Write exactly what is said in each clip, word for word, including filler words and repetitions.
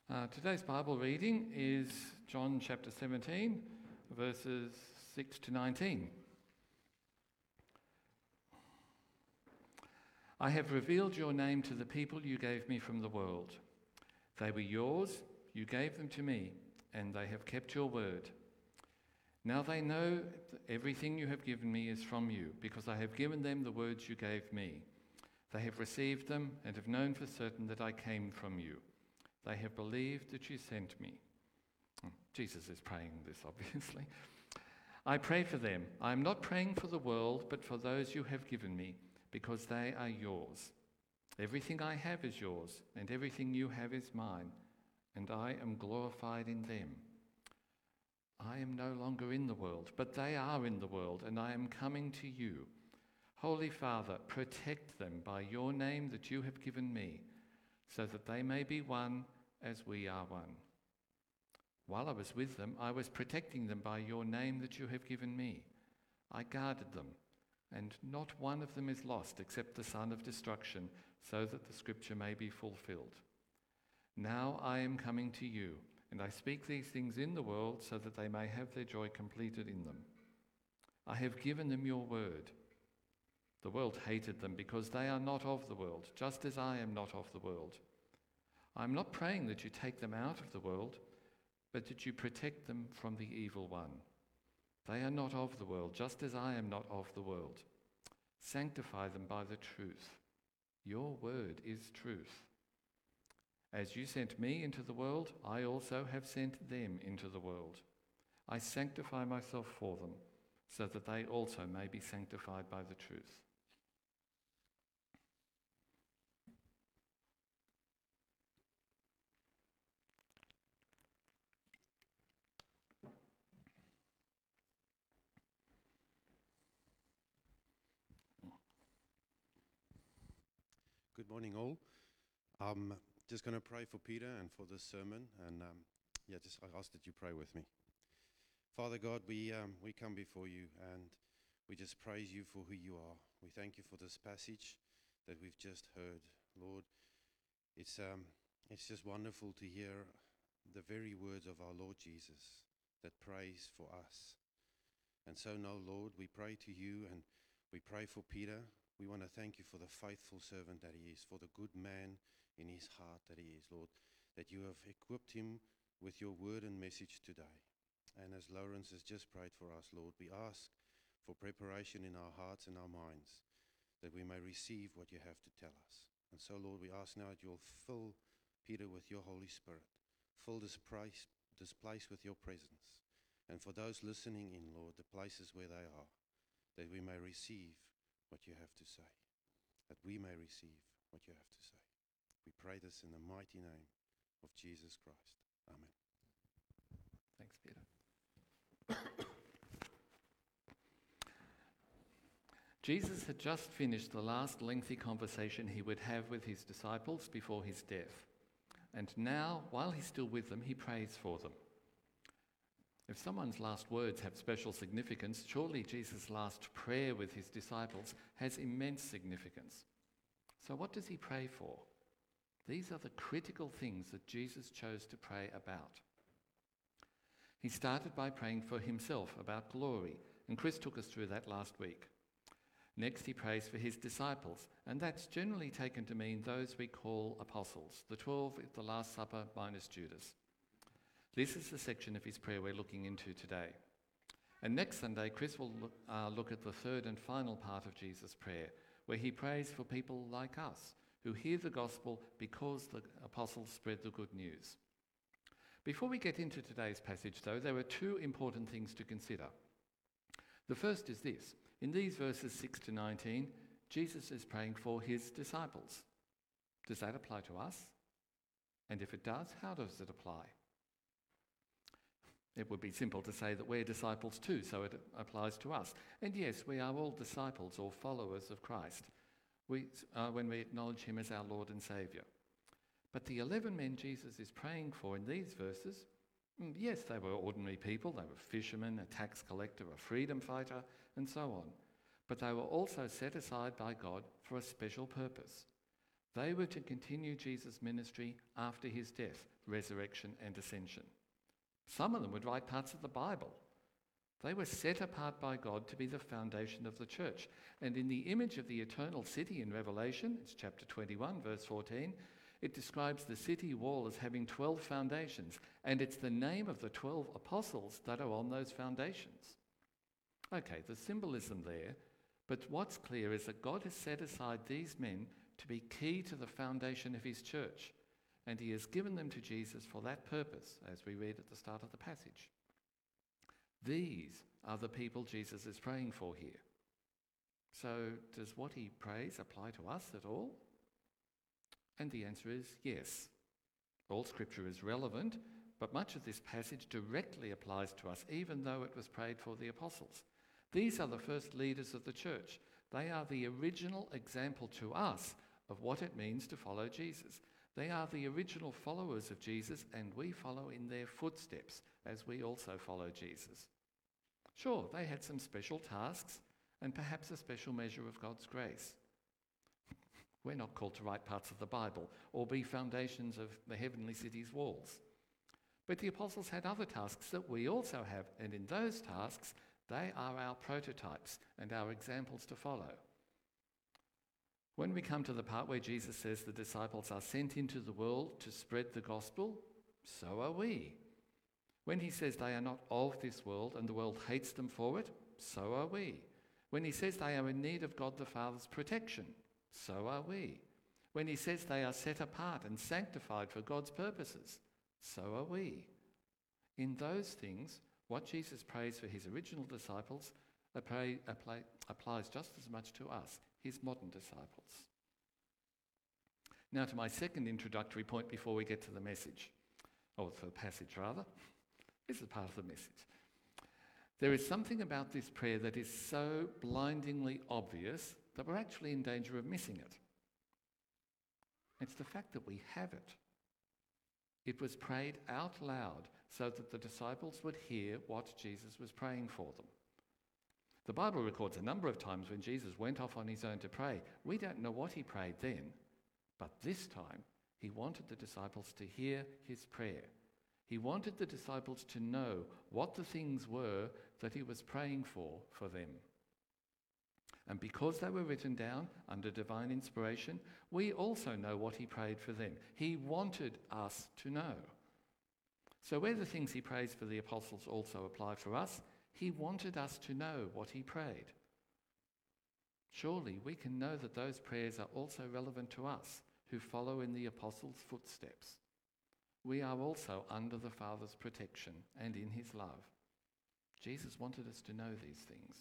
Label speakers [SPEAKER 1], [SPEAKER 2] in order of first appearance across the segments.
[SPEAKER 1] Uh, today's Bible reading is John chapter seventeen, verses six to nineteen. I have revealed your name to the people you gave me from the world. They were yours, you gave them to me, and they have kept your word. Now they know that everything you have given me is from you, because I have given them the words you gave me. They have received them and have known for certain that I came from you. They have believed that you sent me. Jesus is praying this, obviously. I pray for them. I am not praying for the world, but for those you have given me, because they are yours. Everything I have is yours, and everything you have is mine, and I am glorified in them. I am no longer in the world, but they are in the world, and I am coming to you. Holy Father, protect them by your name that you have given me, so that they may be one as we are one. While I was with them, I was protecting them by your name that you have given me. I guarded them, and not one of them is lost except the son of destruction, so that the scripture may be fulfilled. Now I am coming to you, and I speak these things in the world so that they may have their joy completed in them. I have given them your word. The world hated them because they are not of the world, just as I am not of the world. I am not praying that you take them out of the world, but that you protect them from the evil one. They are not of the world, just as I am not of the world. Sanctify them by the truth. Your word is truth. As you sent me into the world, I also have sent them into the world. I sanctify myself for them, so that they also may be sanctified by the truth.
[SPEAKER 2] Good morning, all. I'm just going to pray for Peter and for this sermon, and um, yeah, just I ask that you pray with me. Father God, we um, we come before you, and we just praise you for who you are. We thank you for this passage that we've just heard, Lord. It's um it's just wonderful to hear the very words of our Lord Jesus that prays for us. And so now, Lord, we pray to you, and we pray for Peter. We want to thank you for the faithful servant that he is, for the good man in his heart that he is, Lord, that you have equipped him with your word and message today. And as Lawrence has just prayed for us, Lord, we ask for preparation in our hearts and our minds, that we may receive what you have to tell us. And so, Lord, we ask now that you'll fill Peter with your Holy Spirit, fill this place, this place with your presence. And for those listening in, Lord, the places where they are, that we may receive what you have to say, that we may receive what you have to say. We pray this in the mighty name of Jesus Christ. Amen.
[SPEAKER 1] Thanks, Peter. Jesus had just finished the last lengthy conversation he would have with his disciples before his death. And now, while he's still with them, he prays for them. If someone's last words have special significance, surely Jesus' last prayer with his disciples has immense significance. So what does he pray for? These are the critical things that Jesus chose to pray about. He started by praying for himself about glory, and Chris took us through that last week. Next, he prays for his disciples, and that's generally taken to mean those we call apostles, the twelve at the Last Supper minus Judas. This is the section of his prayer we're looking into today. And next Sunday, Chris will look, uh, look at the third and final part of Jesus' prayer, where he prays for people like us, who hear the gospel because the apostles spread the good news. Before we get into today's passage, though, there are two important things to consider. The first is this. In these verses six to nineteen, Jesus is praying for his disciples. Does that apply to us? And if it does, how does it apply? It would be simple to say that we're disciples too, so it applies to us. And yes, we are all disciples or followers of Christ we, uh, when we acknowledge him as our Lord and Saviour. But the eleven men Jesus is praying for in these verses, yes, they were ordinary people. They were fishermen, a tax collector, a freedom fighter, and so on. But they were also set aside by God for a special purpose. They were to continue Jesus' ministry after his death, resurrection, and ascension. Some of them would write parts of the Bible. They were set apart by God to be the foundation of the church. And in the image of the eternal city in Revelation, it's chapter twenty-one, verse fourteen, it describes the city wall as having twelve foundations, and it's the name of the twelve apostles that are on those foundations. Okay, the symbolism there, but what's clear is that God has set aside these men to be key to the foundation of his church, and he has given them to Jesus for that purpose, as we read at the start of the passage. These are the people Jesus is praying for here. So does what he prays apply to us at all? And the answer is yes. All scripture is relevant, but much of this passage directly applies to us, even though it was prayed for the apostles. These are the first leaders of the church. They are the original example to us of what it means to follow Jesus. They are the original followers of Jesus, and we follow in their footsteps as we also follow Jesus. Sure, they had some special tasks and perhaps a special measure of God's grace. We're not called to write parts of the Bible or be foundations of the heavenly city's walls. But the apostles had other tasks that we also have, and in those tasks, they are our prototypes and our examples to follow. When we come to the part where Jesus says the disciples are sent into the world to spread the gospel, so are we. When he says they are not of this world and the world hates them for it, so are we. When he says they are in need of God the Father's protection, so are we. When he says they are set apart and sanctified for God's purposes, so are we. In those things, what Jesus prays for his original disciples apply, apply, applies just as much to us, his modern disciples. Now to my second introductory point before we get to the message, or the passage rather. This is part of the message. There is something about this prayer that is so blindingly obvious that we're actually in danger of missing it. It's the fact that we have it. It was prayed out loud so that the disciples would hear what Jesus was praying for them. The Bible records a number of times when Jesus went off on his own to pray. We don't know what he prayed then, but this time he wanted the disciples to hear his prayer. He wanted the disciples to know what the things were that he was praying for for them. And because they were written down under divine inspiration, we also know what he prayed for them. He wanted us to know. So where the things he prays for the apostles also apply for us, he wanted us to know what he prayed. Surely we can know that those prayers are also relevant to us who follow in the apostles' footsteps. We are also under the Father's protection and in his love. Jesus wanted us to know these things.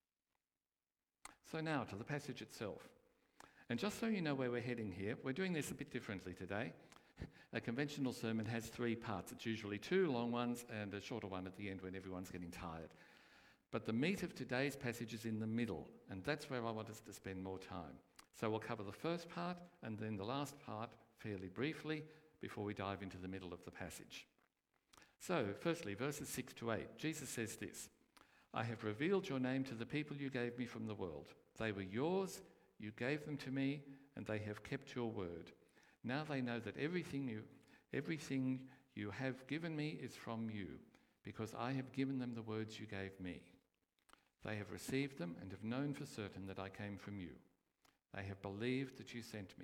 [SPEAKER 1] So now to the passage itself. And just so you know where we're heading here, we're doing this a bit differently today. A conventional sermon has three parts. It's usually two long ones and a shorter one at the end when everyone's getting tired. But the meat of today's passage is in the middle, and that's where I want us to spend more time. So we'll cover the first part and then the last part fairly briefly before we dive into the middle of the passage. So, firstly, verses six to eight, Jesus says this: I have revealed your name to the people you gave me from the world. They were yours, you gave them to me, and they have kept your word. Now they know that everything you, everything you have given me is from you, because I have given them the words you gave me. They have received them and have known for certain that I came from you. They have believed that you sent me.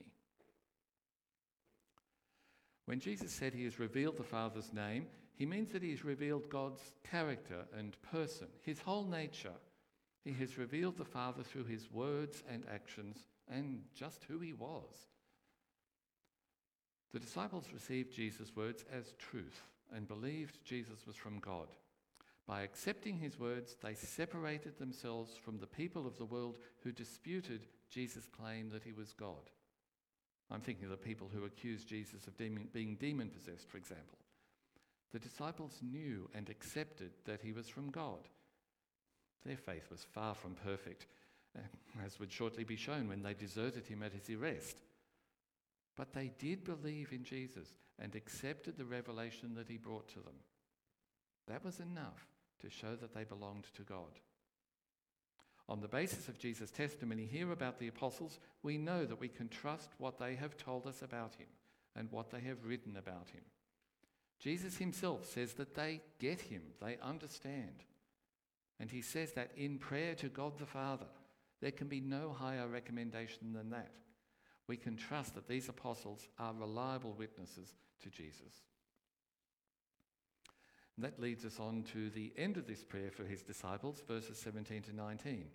[SPEAKER 1] When Jesus said he has revealed the Father's name, he means that he has revealed God's character and person, his whole nature. He has revealed the Father through his words and actions and just who he was. The disciples received Jesus' words as truth and believed Jesus was from God. By accepting his words, they separated themselves from the people of the world who disputed Jesus' claim that he was God. I'm thinking of the people who accused Jesus of demon, being demon-possessed, for example. The disciples knew and accepted that he was from God. Their faith was far from perfect, as would shortly be shown when they deserted him at his arrest. But they did believe in Jesus and accepted the revelation that he brought to them. That was enough to show that they belonged to God. On the basis of Jesus' testimony here about the apostles, we know that we can trust what they have told us about him and what they have written about him. Jesus himself says that they get him, they understand. And he says that in prayer to God the Father, there can be no higher recommendation than that. We can trust that these apostles are reliable witnesses to Jesus. And that leads us on to the end of this prayer for his disciples, verses seventeen to nineteen.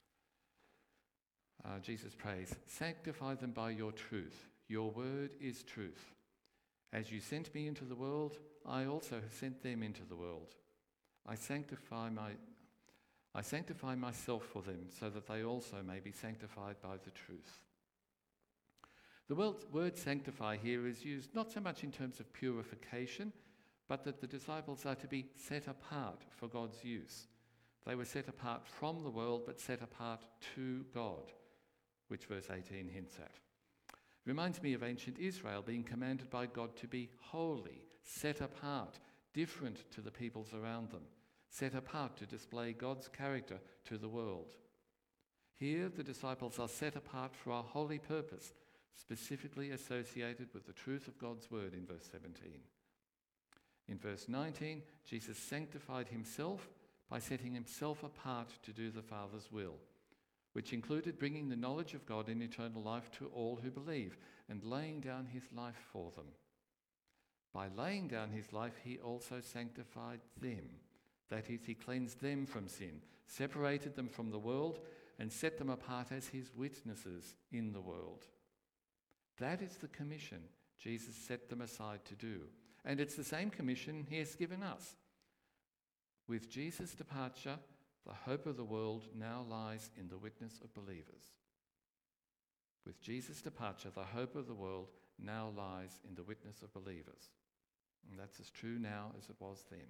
[SPEAKER 1] Uh, Jesus prays, "Sanctify them by your truth. Your word is truth. As you sent me into the world, I also have sent them into the world. I sanctify my, I sanctify myself for them, so that they also may be sanctified by the truth." The word sanctify here is used not so much in terms of purification, but that the disciples are to be set apart for God's use. They were set apart from the world, but set apart to God, which verse eighteen hints at. It reminds me of ancient Israel being commanded by God to be holy, set apart, different to the peoples around them, set apart to display God's character to the world. Here, the disciples are set apart for a holy purpose, specifically associated with the truth of God's word in verse seventeen. In verse nineteen, Jesus sanctified himself by setting himself apart to do the Father's will, which included bringing the knowledge of God in eternal life to all who believe and laying down his life for them. By laying down his life, he also sanctified them. That is, he cleansed them from sin, separated them from the world, and set them apart as his witnesses in the world. That is the commission Jesus set them aside to do. And it's the same commission he has given us. With Jesus' departure, the hope of the world now lies in the witness of believers. With Jesus' departure, the hope of the world now lies in the witness of believers. And that's as true now as it was then.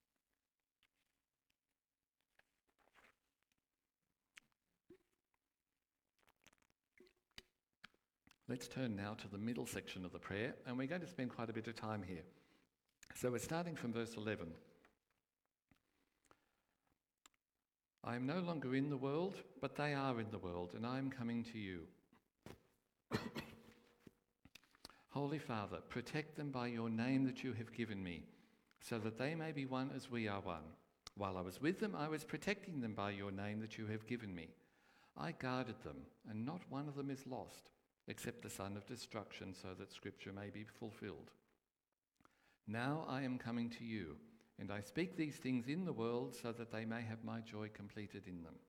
[SPEAKER 1] Let's turn now to the middle section of the prayer, and we're going to spend quite a bit of time here. So we're starting from verse eleven. "I am no longer in the world, but they are in the world, and I am coming to you. Holy Father, protect them by your name that you have given me, so that they may be one as we are one. While I was with them, I was protecting them by your name that you have given me. I guarded them, and not one of them is lost, except the son of destruction, so that Scripture may be fulfilled. Now I am coming to you, and I speak these things in the world so that they may have my joy completed in them."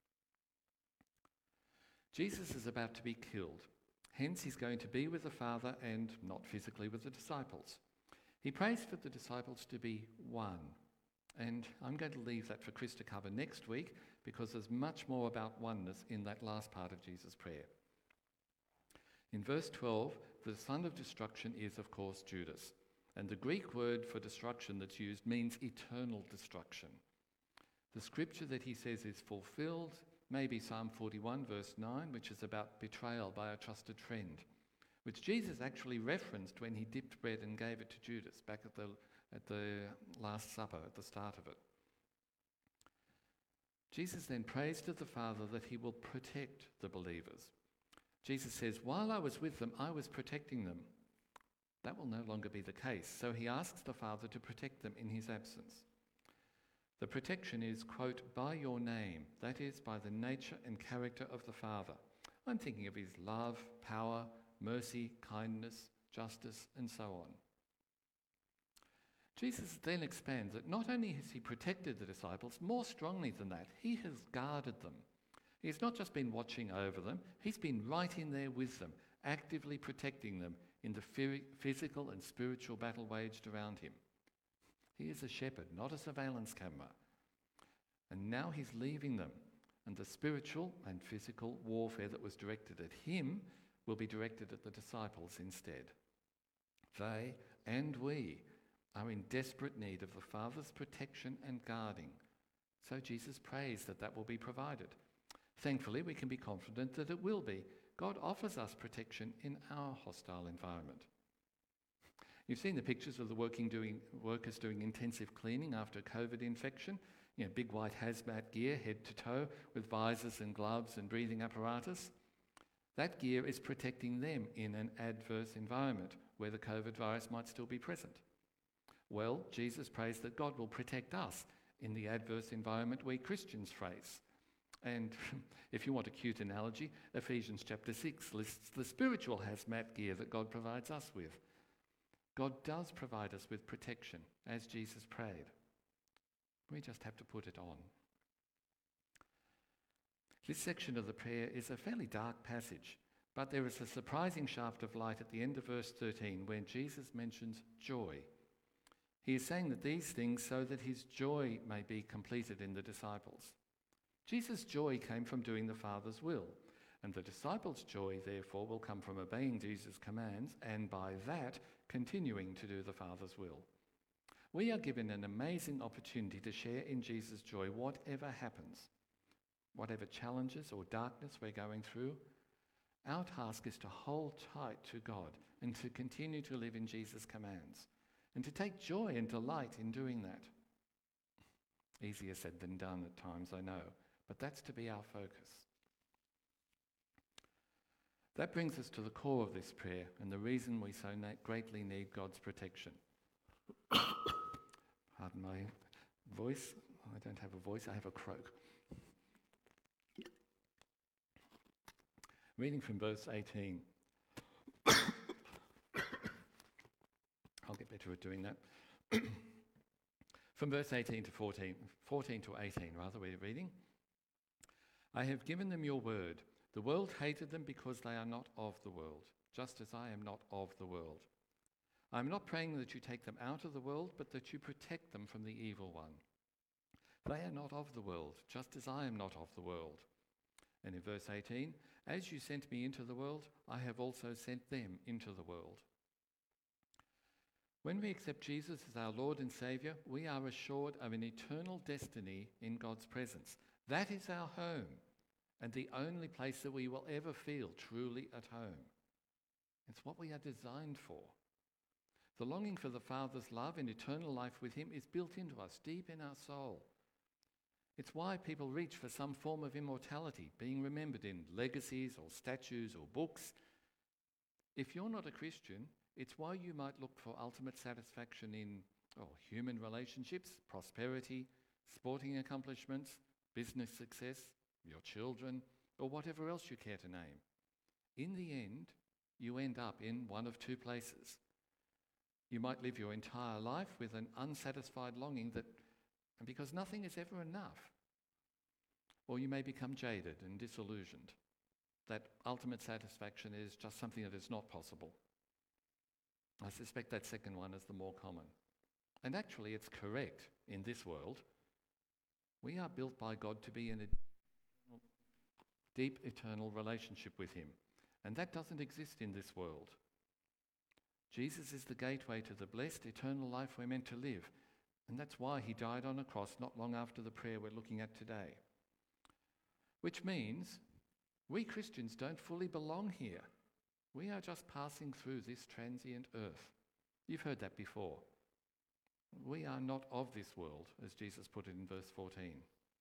[SPEAKER 1] Jesus is about to be killed. Hence, he's going to be with the Father and not physically with the disciples. He prays for the disciples to be one. And I'm going to leave that for Chris to cover next week, because there's much more about oneness in that last part of Jesus' prayer. In verse twelve, the son of destruction is, of course, Judas. And the Greek word for destruction that's used means eternal destruction. The scripture that he says is fulfilled may be Psalm forty-one, verse nine, which is about betrayal by a trusted friend, which Jesus actually referenced when he dipped bread and gave it to Judas back at the, at the Last Supper, at the start of it. Jesus then prays to the Father that he will protect the believers. Jesus says, "While I was with them, I was protecting them." That will no longer be the case, so he asks the Father to protect them in his absence. The protection is, quote, "by your name," that is, by the nature and character of the Father. I'm thinking of his love, power, mercy, kindness, justice, and so on. Jesus then expands that not only has he protected the disciples, more strongly than that, he has guarded them. He's not just been watching over them, he's been right in there with them, actively protecting them in the physical and spiritual battle waged around him. He is a shepherd, not a surveillance camera. And now he's leaving them, and the spiritual and physical warfare that was directed at him will be directed at the disciples instead. They, and we, are in desperate need of the Father's protection and guarding. So Jesus prays that that will be provided. Thankfully, we can be confident that it will be. God offers us protection in our hostile environment. You've seen the pictures of the working doing, workers doing intensive cleaning after COVID infection. You know, big white hazmat gear, head to toe, with visors and gloves and breathing apparatus. That gear is protecting them in an adverse environment where the COVID virus might still be present. Well, Jesus prays that God will protect us in the adverse environment we Christians face. And if you want a cute analogy, Ephesians chapter six lists the spiritual hazmat gear that God provides us with. God does provide us with protection, as Jesus prayed. We just have to put it on. This section of the prayer is a fairly dark passage, but there is a surprising shaft of light at the end of verse thirteen when Jesus mentions joy. He is saying that these things so that his joy may be completed in the disciples. Jesus' joy came from doing the Father's will, and the disciples' joy, therefore, will come from obeying Jesus' commands and by that continuing to do the Father's will. We are given an amazing opportunity to share in Jesus' joy whatever happens, whatever challenges or darkness we're going through. Our task is to hold tight to God and to continue to live in Jesus' commands and to take joy and delight in doing that. Easier said than done at times, I know, but that's to be our focus. That brings us to the core of this prayer and the reason we so na- greatly need God's protection. Pardon my voice. I don't have a voice, I have a croak. Reading from verse eighteen. I'll get better at doing that. From verse eighteen to fourteen, fourteen to eighteen rather, we're reading. I have given them your word. The world hated them because they are not of the world, just as I am not of the world. I am not praying that you take them out of the world, but that you protect them from the evil one. They are not of the world, just as I am not of the world. And in verse eighteen, as you sent me into the world, I have also sent them into the world. When we accept Jesus as our Lord and Saviour, we are assured of an eternal destiny in God's presence. That is our home, and the only place that we will ever feel truly at home. It's what we are designed for. The longing for the Father's love and eternal life with him is built into us, deep in our soul. It's why people reach for some form of immortality, being remembered in legacies or statues or books. If you're not a Christian, it's why you might look for ultimate satisfaction in oh, human relationships, prosperity, sporting accomplishments, business success, your children, or whatever else you care to name. In the end, you end up in one of two places. You might live your entire life with an unsatisfied longing that, because nothing is ever enough. Or you may become jaded and disillusioned. That ultimate satisfaction is just something that is not possible. I suspect that second one is the more common. And actually it's correct in this world. We are built by God to be in a deep eternal relationship with him. And that doesn't exist in this world. Jesus is the gateway to the blessed eternal life we're meant to live. And that's why he died on a cross not long after the prayer we're looking at today. Which means we Christians don't fully belong here. We are just passing through this transient earth. You've heard that before. We are not of this world, as Jesus put it in verse fourteen.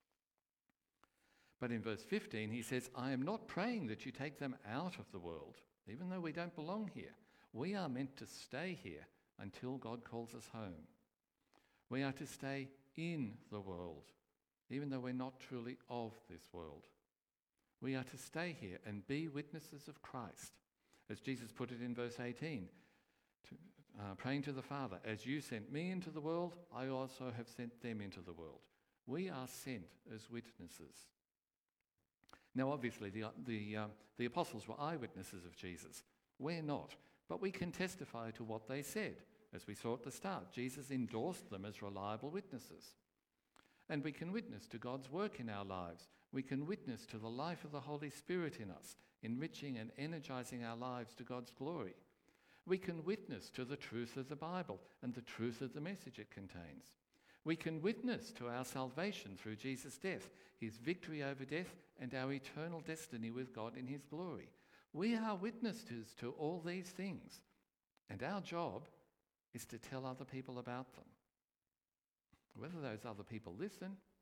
[SPEAKER 1] But in verse fifteen, he says, I am not praying that you take them out of the world, even though we don't belong here. We are meant to stay here until God calls us home. We are to stay in the world, even though we're not truly of this world. We are to stay here and be witnesses of Christ. As Jesus put it in verse eighteen, to, uh, praying to the Father, as you sent me into the world, I also have sent them into the world. We are sent as witnesses. Now, obviously, the, the, uh, the apostles were eyewitnesses of Jesus. We're not, but we can testify to what they said. As we saw at the start, Jesus endorsed them as reliable witnesses. And we can witness to God's work in our lives. We can witness to the life of the Holy Spirit in us, enriching and energizing our lives to God's glory. We can witness to the truth of the Bible and the truth of the message it contains. We can witness to our salvation through Jesus' death, his victory over death, and our eternal destiny with God in his glory. We are witnesses to all these things, and our job is to tell other people about them. Whether those other people listen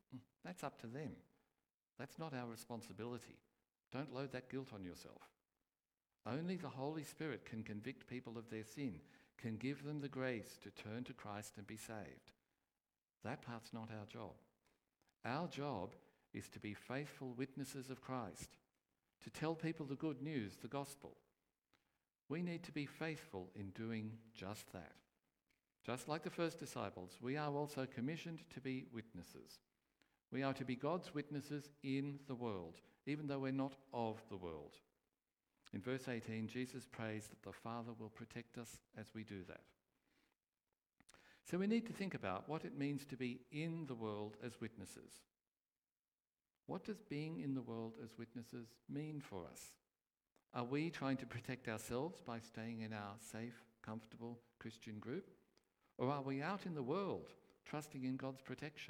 [SPEAKER 1] Mm, That's up to them. That's not our responsibility. Don't load that guilt on yourself. Only the Holy Spirit can convict people of their sin, can give them the grace to turn to Christ and be saved. That part's not our job. Our job is to be faithful witnesses of Christ, to tell people the good news, the gospel. We need to be faithful in doing just that. Just like the first disciples, we are also commissioned to be witnesses. We are to be God's witnesses in the world, even though we're not of the world. In verse eighteen, Jesus prays that the Father will protect us as we do that. So we need to think about what it means to be in the world as witnesses. What does being in the world as witnesses mean for us? Are we trying to protect ourselves by staying in our safe, comfortable Christian group? Or are we out in the world, trusting in God's protection?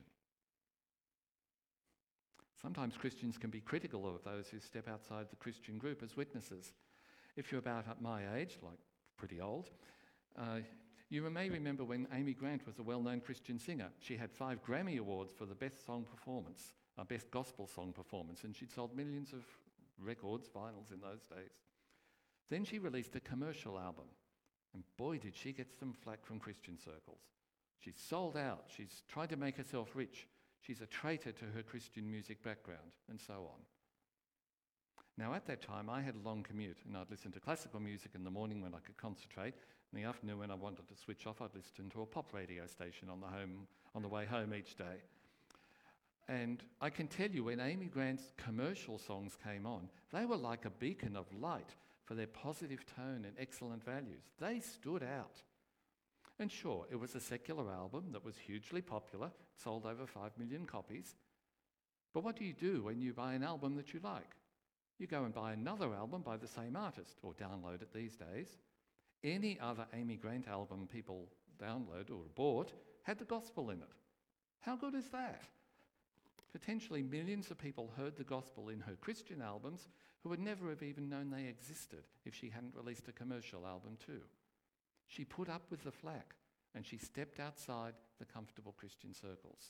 [SPEAKER 1] Sometimes Christians can be critical of those who step outside the Christian group as witnesses. If you're about my age, like pretty old, uh, you may remember when Amy Grant was a well-known Christian singer. She had five Grammy Awards for the best song performance, uh, best gospel song performance, and she'd sold millions of records, vinyls in those days. Then she released a commercial album, and boy did she get some flack from Christian circles. She's sold out, she's tried to make herself rich, she's a traitor to her Christian music background, and so on. Now at that time I had a long commute, and I'd listen to classical music in the morning when I could concentrate. In the afternoon when I wanted to switch off, I'd listen to a pop radio station on the home on the way home each day. And I can tell you, when Amy Grant's commercial songs came on, they were like a beacon of light for their positive tone and excellent values. They stood out. And sure, it was a secular album that was hugely popular, sold over five million copies. But what do you do when you buy an album that you like? You go and buy another album by the same artist, or download it these days. Any other Amy Grant album people download or bought had the gospel in it. How good is that? Potentially millions of people heard the gospel in her Christian albums who would never have even known they existed if she hadn't released a commercial album too. She put up with the flack, and she stepped outside the comfortable Christian circles.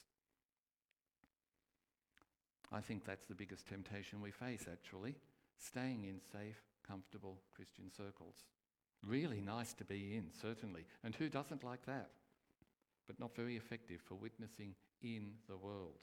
[SPEAKER 1] I think that's the biggest temptation we face, actually, staying in safe, comfortable Christian circles. Really nice to be in, certainly, and who doesn't like that? But not very effective for witnessing in the world.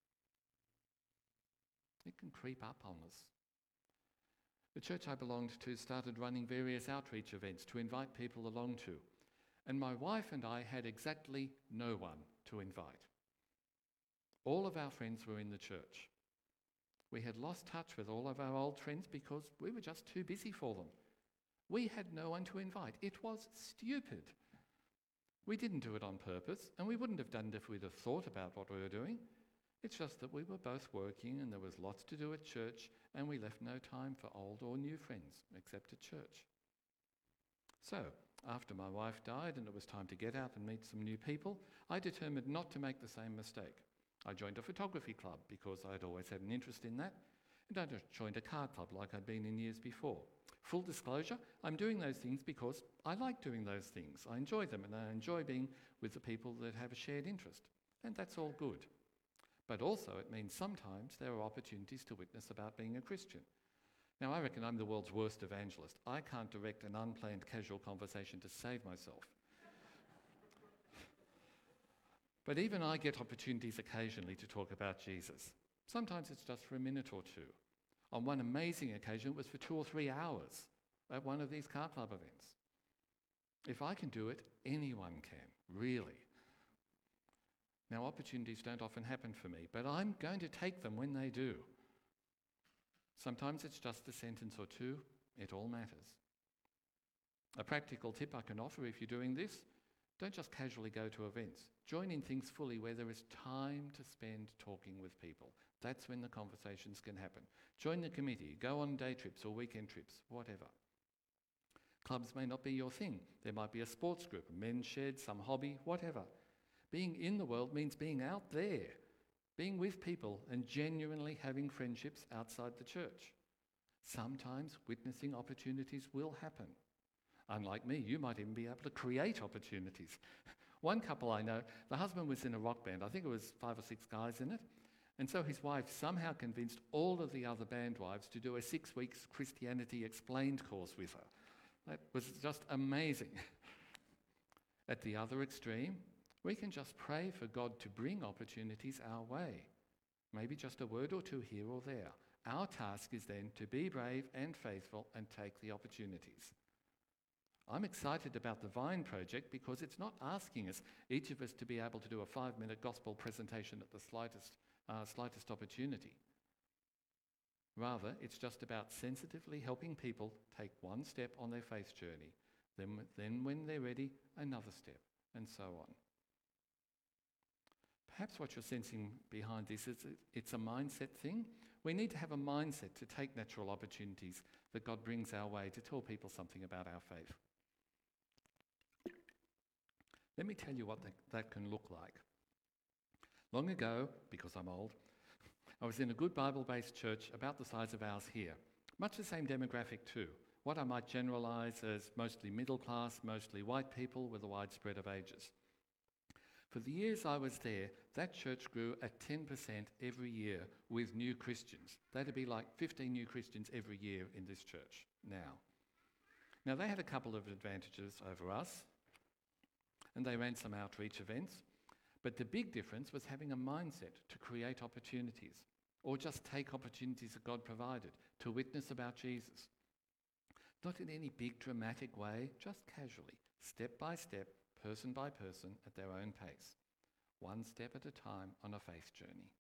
[SPEAKER 1] It can creep up on us. The church I belonged to started running various outreach events to invite people along to, and my wife and I had exactly no one to invite. All of our friends were in the church. We had lost touch with all of our old friends because we were just too busy for them. We had no one to invite. It was stupid. We didn't do it on purpose, and we wouldn't have done it if we'd have thought about what we were doing. It's just that we were both working and there was lots to do at church, and we left no time for old or new friends except at church. So, after my wife died and it was time to get out and meet some new people, I determined not to make the same mistake. I joined a photography club because I'd always had an interest in that, and I just joined a car club like I'd been in years before. Full disclosure, I'm doing those things because I like doing those things. I enjoy them, and I enjoy being with the people that have a shared interest, and that's all good. But also it means sometimes there are opportunities to witness about being a Christian. Now, I reckon I'm the world's worst evangelist. I can't direct an unplanned casual conversation to save myself. But even I get opportunities occasionally to talk about Jesus. Sometimes it's just for a minute or two. On one amazing occasion, it was for two or three hours at one of these car club events. If I can do it, anyone can, really. Now, opportunities don't often happen for me, but I'm going to take them when they do. Sometimes it's just a sentence or two. It all matters. A practical tip I can offer if you're doing this: don't just casually go to events. Join in things fully where there is time to spend talking with people. That's when the conversations can happen. Join the committee, go on day trips or weekend trips, whatever. Clubs may not be your thing. There might be a sports group, a men's shed, some hobby, whatever. Being in the world means being out there, being with people and genuinely having friendships outside the church. Sometimes witnessing opportunities will happen. Unlike me, you might even be able to create opportunities. One couple I know, the husband was in a rock band. I think it was five or six guys in it. And so his wife somehow convinced all of the other band wives to do a six weeks Christianity Explained course with her. That was just amazing. At the other extreme, we can just pray for God to bring opportunities our way. Maybe just a word or two here or there. Our task is then to be brave and faithful and take the opportunities. I'm excited about the Vine project because it's not asking us, each of us, to be able to do a five-minute gospel presentation at the slightest, uh, slightest opportunity. Rather, it's just about sensitively helping people take one step on their faith journey. Then, then when they're ready, another step, and so on. Perhaps what you're sensing behind this is it's a mindset thing. We need to have a mindset to take natural opportunities that God brings our way to tell people something about our faith. Let me tell you what that, that can look like. Long ago, because I'm old, I was in a good Bible-based church about the size of ours here. Much the same demographic too. What I might generalise as mostly middle class, mostly white people with a wide spread of ages. For the years I was there, that church grew at ten percent every year with new Christians. That'd be like fifteen new Christians every year in this church now. Now they had a couple of advantages over us, and they ran some outreach events, but the big difference was having a mindset to create opportunities, or just take opportunities that God provided to witness about Jesus. Not in any big dramatic way, just casually, step by step, person by person, at their own pace, one step at a time on a faith journey.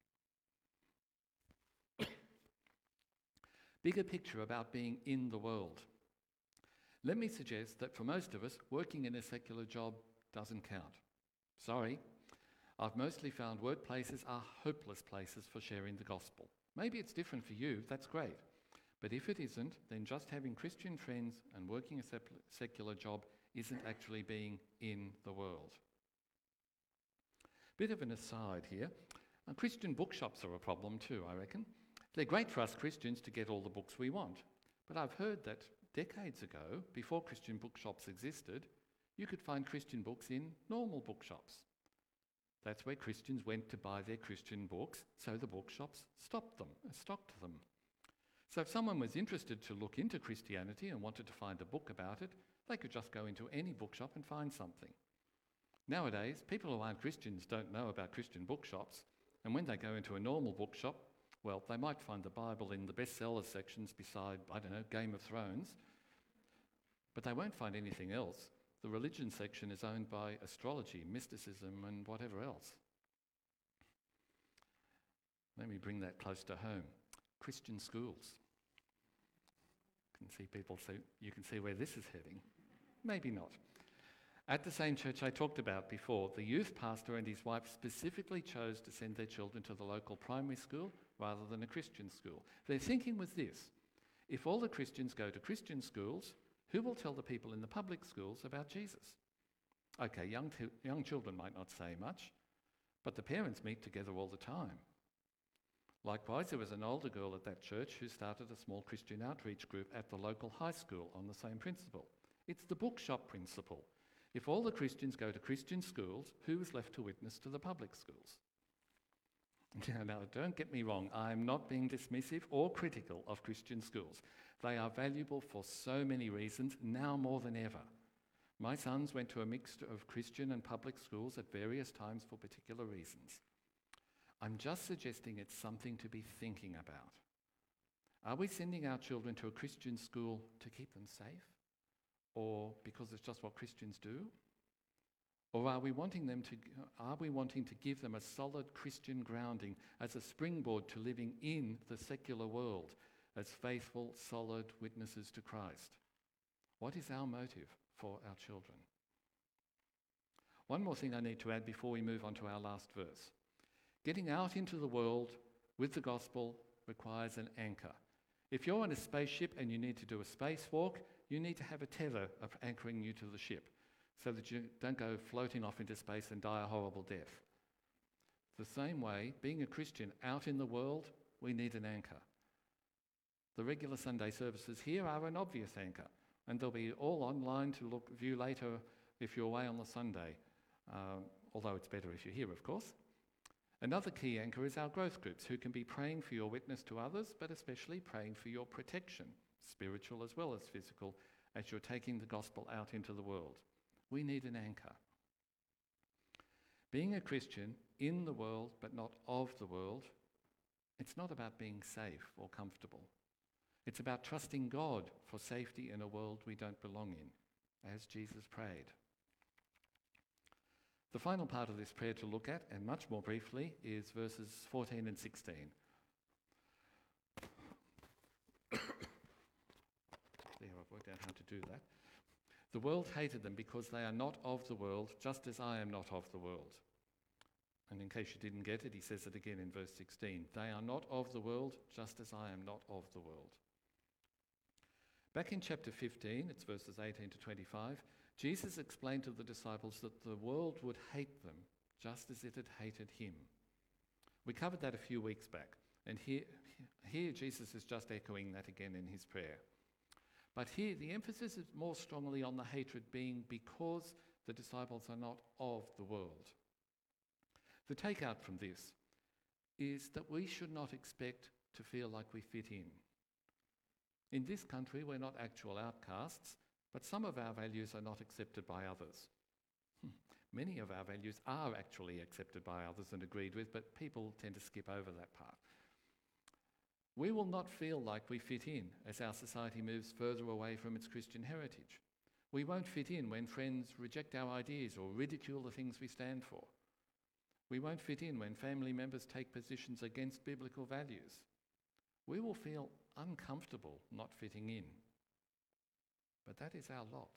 [SPEAKER 1] Bigger picture about being in the world. Let me suggest that for most of us, working in a secular job doesn't count. Sorry, I've mostly found workplaces are hopeless places for sharing the gospel. Maybe it's different for you, that's great. But if it isn't, then just having Christian friends and working a secular job isn't actually being in the world. Bit of an aside here. Uh, Christian bookshops are a problem too, I reckon. They're great for us Christians to get all the books we want. But I've heard that decades ago, before Christian bookshops existed, you could find Christian books in normal bookshops. That's where Christians went to buy their Christian books, so the bookshops stopped them, stocked them. So if someone was interested to look into Christianity and wanted to find a book about it, they could just go into any bookshop and find something. Nowadays, people who aren't Christians don't know about Christian bookshops, and when they go into a normal bookshop, well, they might find the Bible in the bestsellers sections beside, I don't know, Game of Thrones, but they won't find anything else. The religion section is owned by astrology, mysticism, and whatever else. Let me bring that close to home. Christian schools. Can see people, so you can see where this is heading. Maybe not. At the same church I talked about before, the youth pastor and his wife specifically chose to send their children to the local primary school rather than a Christian school. Their thinking was this: if all the Christians go to Christian schools, who will tell the people in the public schools about Jesus? Okay, young, t- young children might not say much, but the parents meet together all the time. Likewise, there was an older girl at that church who started a small Christian outreach group at the local high school on the same principle. It's the bookshop principle. If all the Christians go to Christian schools, who is left to witness to the public schools? Now, now, don't get me wrong, I'm not being dismissive or critical of Christian schools. They are valuable for so many reasons, now more than ever. My sons went to a mix of Christian and public schools at various times for particular reasons. I'm just suggesting it's something to be thinking about. Are we sending our children to a Christian school to keep them safe? Or because it's just what Christians do? Or are we wanting them to, are we wanting to give them a solid Christian grounding as a springboard to living in the secular world as faithful, solid witnesses to Christ? What is our motive for our children? One more thing I need to add before we move on to our last verse. Getting out into the world with the gospel requires an anchor. If you're on a spaceship and you need to do a spacewalk, you need to have a tether of anchoring you to the ship so that you don't go floating off into space and die a horrible death. The same way, being a Christian out in the world, we need an anchor. The regular Sunday services here are an obvious anchor, and they'll be all online to look view later if you're away on the Sunday, uh, although it's better if you're here, of course. Another key anchor is our growth groups, who can be praying for your witness to others, but especially praying for your protection, spiritual as well as physical, as you're taking the gospel out into the world. We need an anchor. Being a Christian in the world but not of the world, it's not about being safe or comfortable. It's about trusting God for safety in a world we don't belong in, as Jesus prayed. The final part of this prayer to look at, and much more briefly, is verses fourteen and sixteen. There, I've worked out how to do that. The world hated them because they are not of the world, just as I am not of the world. And in case you didn't get it, he says it again in verse sixteen. They are not of the world, just as I am not of the world. Back in chapter fifteen, it's verses eighteen to twenty-five, Jesus explained to the disciples that the world would hate them just as it had hated him. We covered that a few weeks back, and here, here Jesus is just echoing that again in his prayer. But here the emphasis is more strongly on the hatred being because the disciples are not of the world. The takeout from this is that we should not expect to feel like we fit in. In this country, we're not actual outcasts, but some of our values are not accepted by others. Many of our values are actually accepted by others and agreed with, but people tend to skip over that part. We will not feel like we fit in as our society moves further away from its Christian heritage. We won't fit in when friends reject our ideas or ridicule the things we stand for. We won't fit in when family members take positions against biblical values. We will feel uncomfortable not fitting in. But that is our lot.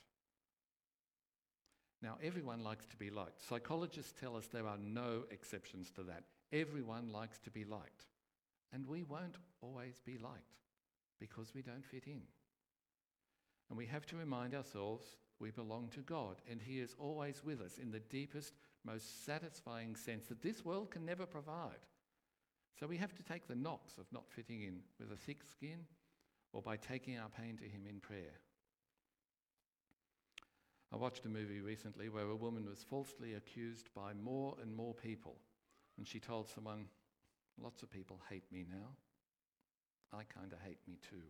[SPEAKER 1] Now, everyone likes to be liked. Psychologists tell us there are no exceptions to that. Everyone likes to be liked. And we won't always be liked because we don't fit in. And we have to remind ourselves we belong to God, and he is always with us in the deepest, most satisfying sense that this world can never provide. So we have to take the knocks of not fitting in with a thick skin or by taking our pain to him in prayer. I watched a movie recently where a woman was falsely accused by more and more people, and she told someone, lots of people hate me now. I kind of hate me too.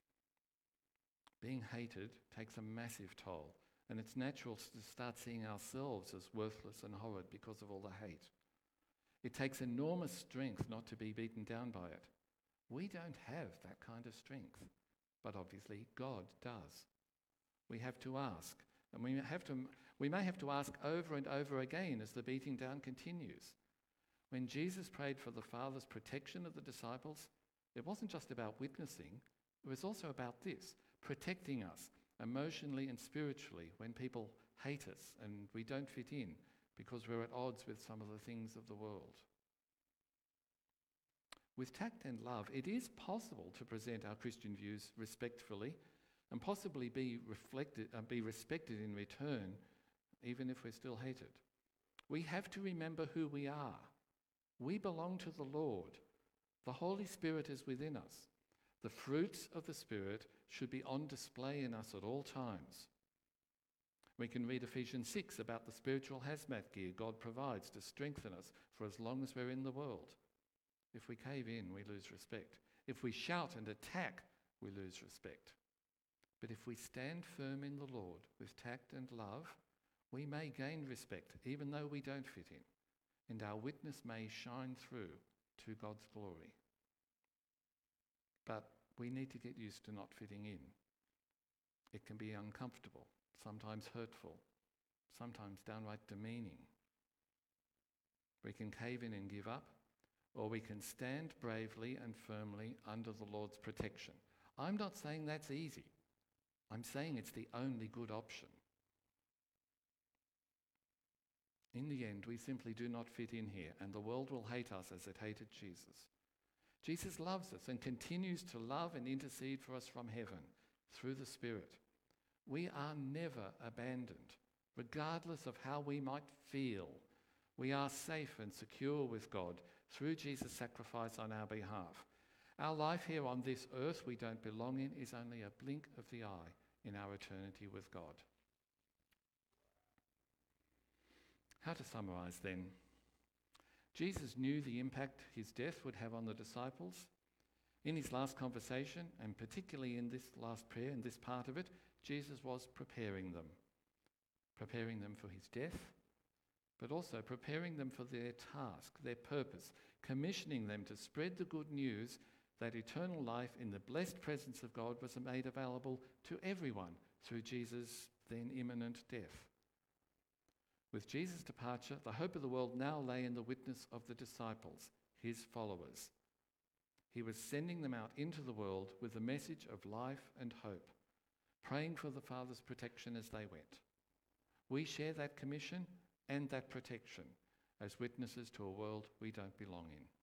[SPEAKER 1] Being hated takes a massive toll, and it's natural to start seeing ourselves as worthless and horrid because of all the hate. It takes enormous strength not to be beaten down by it. We don't have that kind of strength, but obviously God does. We have to ask, and we have to, we may have to ask over and over again as the beating down continues. When Jesus prayed for the Father's protection of the disciples, it wasn't just about witnessing, it was also about this, protecting us emotionally and spiritually when people hate us and we don't fit in because we're at odds with some of the things of the world. With tact and love, it is possible to present our Christian views respectfully and possibly be reflected, uh, be respected in return, even if we're still hated. We have to remember who we are. We belong to the Lord. The Holy Spirit is within us. The fruits of the Spirit should be on display in us at all times. We can read Ephesians six about the spiritual hazmat gear God provides to strengthen us for as long as we're in the world. If we cave in, we lose respect. If we shout and attack, we lose respect. But if we stand firm in the Lord with tact and love, we may gain respect even though we don't fit in, and our witness may shine through to God's glory. But we need to get used to not fitting in. It can be uncomfortable, sometimes hurtful, sometimes downright demeaning. We can cave in and give up, or we can stand bravely and firmly under the Lord's protection. I'm not saying that's easy. I'm saying it's the only good option. In the end, we simply do not fit in here, and the world will hate us as it hated Jesus. Jesus loves us and continues to love and intercede for us from heaven through the Spirit. We are never abandoned, regardless of how we might feel. We are safe and secure with God through Jesus' sacrifice on our behalf. Our life here on this earth we don't belong in is only a blink of the eye in our eternity with God. How to summarize then? Jesus knew the impact his death would have on the disciples. In his last conversation, and particularly in this last prayer, in this part of it, Jesus was preparing them. Preparing them for his death, but also preparing them for their task, their purpose, commissioning them to spread the good news that eternal life in the blessed presence of God was made available to everyone through Jesus' then imminent death. With Jesus' departure, the hope of the world now lay in the witness of the disciples, his followers. He was sending them out into the world with the message of life and hope, praying for the Father's protection as they went. We share that commission and that protection as witnesses to a world we don't belong in.